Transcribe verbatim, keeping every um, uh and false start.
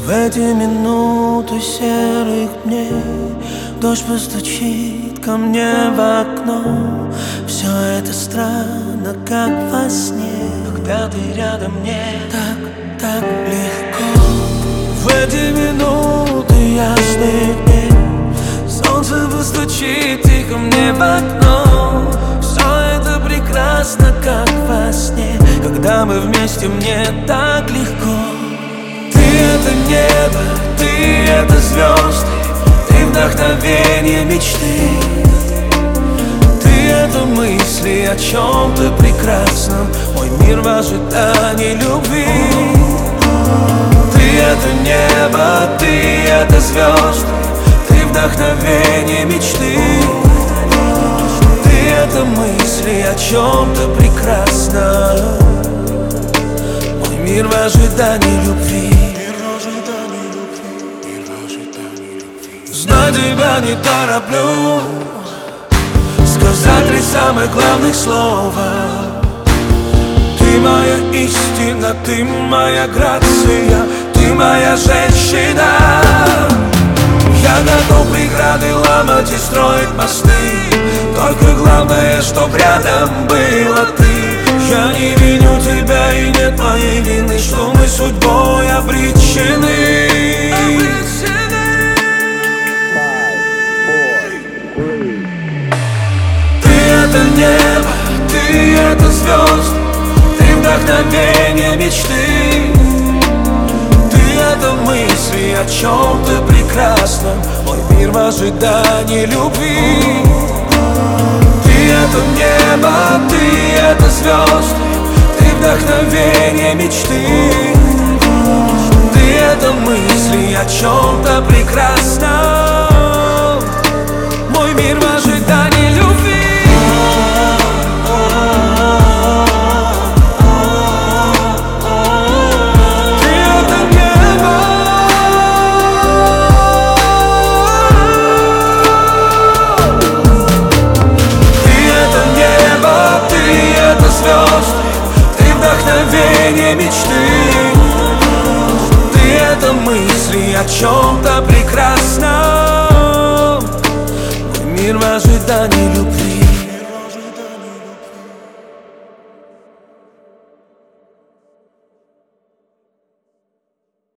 В эти минуты серых дней дождь постучит ко мне в окно. Все это странно, как во сне, когда ты рядом, мне так, так легко. В эти минуты ясных дней солнце постучит тихо мне в окно. Все это прекрасно, как во сне, когда мы вместе, мне так легко. Ты это небо, ты это звезды, ты вдохновение мечты, ты это мысли о чем-то прекрасном, мой мир в ожидании любви. Ты это небо, ты это звезды, ты вдохновение мечты, ты это мысли о чем-то прекрасном, мой мир в ожидании любви. Знаю, тебя не тороплю сказать три самых главных слова. Ты моя истина, ты моя грация, ты моя женщина. Я готов преграды ломать и строить мосты, только главное, чтоб рядом была ты. Я не виню тебя и нет моей вины, что мы судьбой обречены. Ты это небо, ты это звезды, ты вдохновение мечты, ты это мысли о чем-то прекрасном, мой мир в ожидании любви. Ты это небо, ты это звезды, ты вдохновение мечты, ты это мысли о чем-то прекрасном, мой мир в ожидании любви. Ты вдохновение мечты, ты это мысли о чем-то прекрасном, мой мир в ожидании любви.